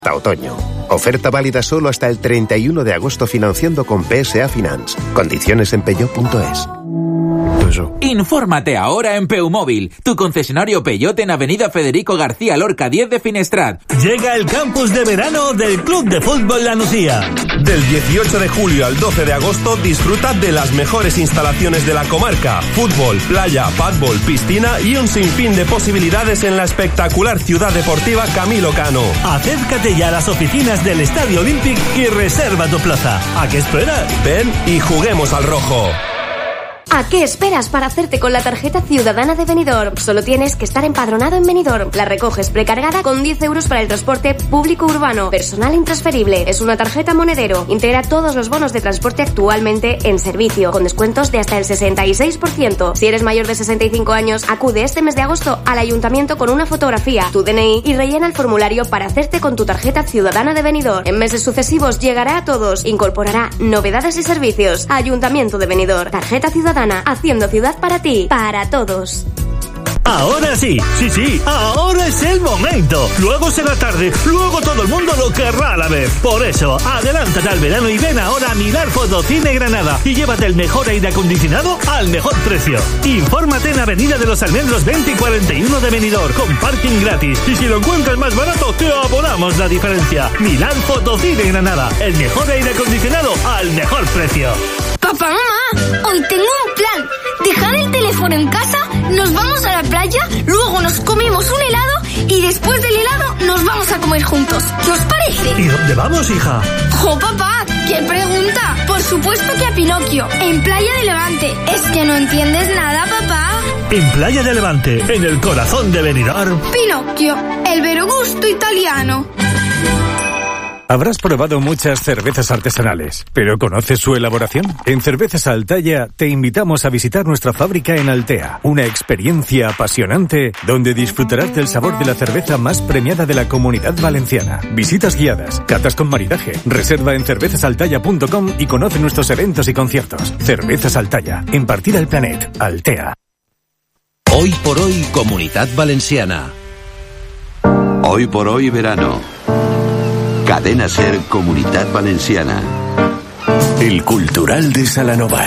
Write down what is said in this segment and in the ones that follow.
Otoño. Oferta válida solo hasta el 31 de agosto financiando con PSA Finance. Condiciones en peugeot.es. Infórmate ahora en Peumóvil, tu concesionario Peugeot en Avenida Federico García Lorca 10 de Finestrat. Llega el campus de verano del Club de Fútbol La Nucía. Del 18 de julio al 12 de agosto disfruta de las mejores instalaciones de la comarca. Fútbol, playa, pádbol, piscina y un sinfín de posibilidades en la espectacular ciudad deportiva Camilo Cano. Acércate ya a las oficinas del Estadio Olímpic y reserva tu plaza. ¿A qué esperas? Ven y juguemos al rojo. ¿A qué esperas para hacerte con la tarjeta ciudadana de Benidorm? Solo tienes que estar empadronado en Benidorm. La recoges precargada con 10 euros para el transporte público urbano. Personal intransferible. Es una tarjeta monedero. Integra todos los bonos de transporte actualmente en servicio, con descuentos de hasta el 66%. Si eres mayor de 65 años, acude este mes de agosto al ayuntamiento con una fotografía, tu DNI y rellena el formulario para hacerte con tu tarjeta ciudadana de Benidorm. En meses sucesivos llegará a todos. Incorporará novedades y servicios. Ayuntamiento de Benidorm. Tarjeta ciudadana. Haciendo ciudad para ti, para todos. Ahora sí, ahora es el momento. Luego será tarde, luego todo el mundo lo querrá a la vez. Por eso, adelántate al verano y ven ahora a Milar Fotocine Granada y llévate el mejor aire acondicionado al mejor precio. Infórmate en Avenida de los Almendros 20 y 41 de Benidorm, con parking gratis. Y si lo encuentras más barato, te abonamos la diferencia. Milar Fotocine Granada, el mejor aire acondicionado al mejor precio. Papá, mamá, hoy tengo un plan. Dejar el teléfono en casa, nos vamos a la playa, luego nos comemos un helado y después del helado nos vamos a comer juntos. ¿Qué os parece? ¿Y dónde vamos, hija? ¡Jo, papá! ¿Qué pregunta? Por supuesto que a Pinocchio, en Playa de Levante. ¿Es que no entiendes nada, papá? En Playa de Levante, en el corazón de Benidorm. Pinocchio, el vero gusto italiano. Habrás probado muchas cervezas artesanales, ¿pero conoces su elaboración? En Cervezas Altaya te invitamos a visitar nuestra fábrica en Altea, una experiencia apasionante donde disfrutarás del sabor de la cerveza más premiada de la Comunidad Valenciana. Visitas guiadas, catas con maridaje, reserva en cervezasaltaya.com y conoce nuestros eventos y conciertos. Cervezas Altaya, en Partida el Planet, Altea. Hoy por hoy, Comunidad Valenciana. Hoy por hoy, verano. Cadena Ser Comunidad Valenciana. El Cultural de Salanova.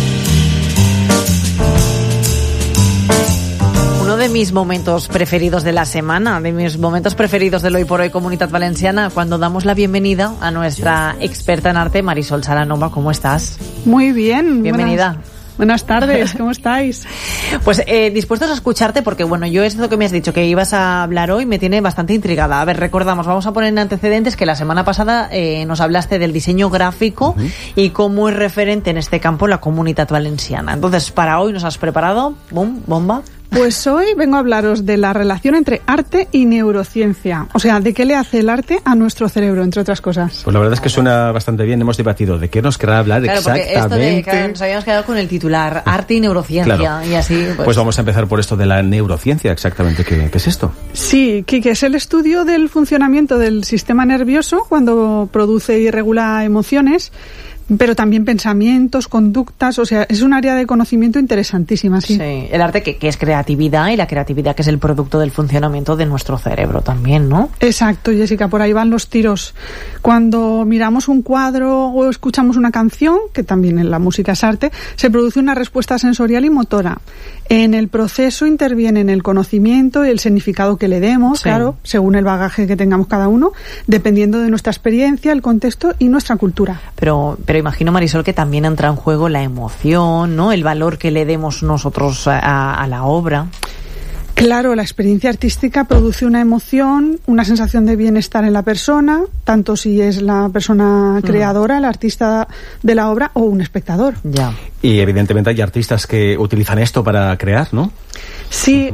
Uno de mis momentos preferidos de la semana, de mis momentos preferidos del Hoy por Hoy Comunidad Valenciana, cuando damos la bienvenida a nuestra experta en arte, Marisol Salanova. ¿Cómo estás? Muy bien. Bienvenida. Buenas tardes, ¿cómo estáis? Pues dispuestos a escucharte porque, bueno, yo esto que me has dicho que ibas a hablar hoy me tiene bastante intrigada. A ver, recordamos, vamos a poner en antecedentes que la semana pasada nos hablaste del diseño gráfico y cómo es referente en este campo la Comunidad Valenciana. Entonces, para hoy nos has preparado, bomba. Pues hoy vengo a hablaros de la relación entre arte y neurociencia. O sea, de qué le hace el arte a nuestro cerebro, entre otras cosas. Pues la verdad es que suena bastante bien. Hemos debatido de qué nos querrá hablar exactamente. Esto de, nos habíamos quedado con el titular, arte y neurociencia. Claro. Y así, pues vamos a empezar por esto de la neurociencia, exactamente. ¿Qué es esto? Sí, que es el estudio del funcionamiento del sistema nervioso cuando produce y regula emociones, pero también pensamientos, conductas, o sea, es un área de conocimiento interesantísima, sí. Sí, el arte que es creatividad y la creatividad que es el producto del funcionamiento de nuestro cerebro también, ¿no? Exacto, Jessica, por ahí van los tiros. Cuando miramos un cuadro o escuchamos una canción, que también en la música es arte, se produce una respuesta sensorial y motora. En el proceso intervienen el conocimiento y el significado que le demos, sí. Claro, según el bagaje que tengamos cada uno, dependiendo de nuestra experiencia, el contexto y nuestra cultura. Pero imagino, Marisol, que también entra en juego la emoción, ¿no? El valor que le demos nosotros a la obra. Claro, la experiencia artística produce una emoción, una sensación de bienestar en la persona, tanto si es la persona creadora, el artista de la obra, o un espectador. Ya. Y evidentemente hay artistas que utilizan esto para crear, ¿no? Sí,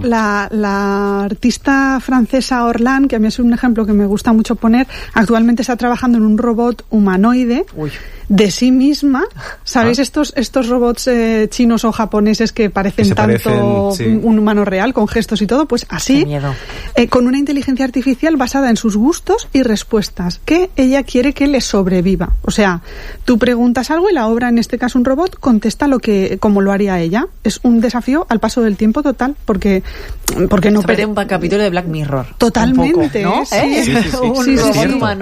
la artista francesa Orlan, que a mí es un ejemplo que me gusta mucho poner, actualmente está trabajando en un robot humanoide. Uy. De sí misma. ¿Sabéis estos robots chinos o japoneses que parecen tanto sí. Un humano real, con gestos y todo? Pues así, con una inteligencia artificial basada en sus gustos y respuestas, que ella quiere que le sobreviva. O sea, tú preguntas algo y la obra, en este caso un robot, contesta como lo haría ella. Es un desafío al paso del tiempo total, porque no... Un capítulo de Black Mirror. Totalmente, un poco, ¿no? Sí, un robot humano.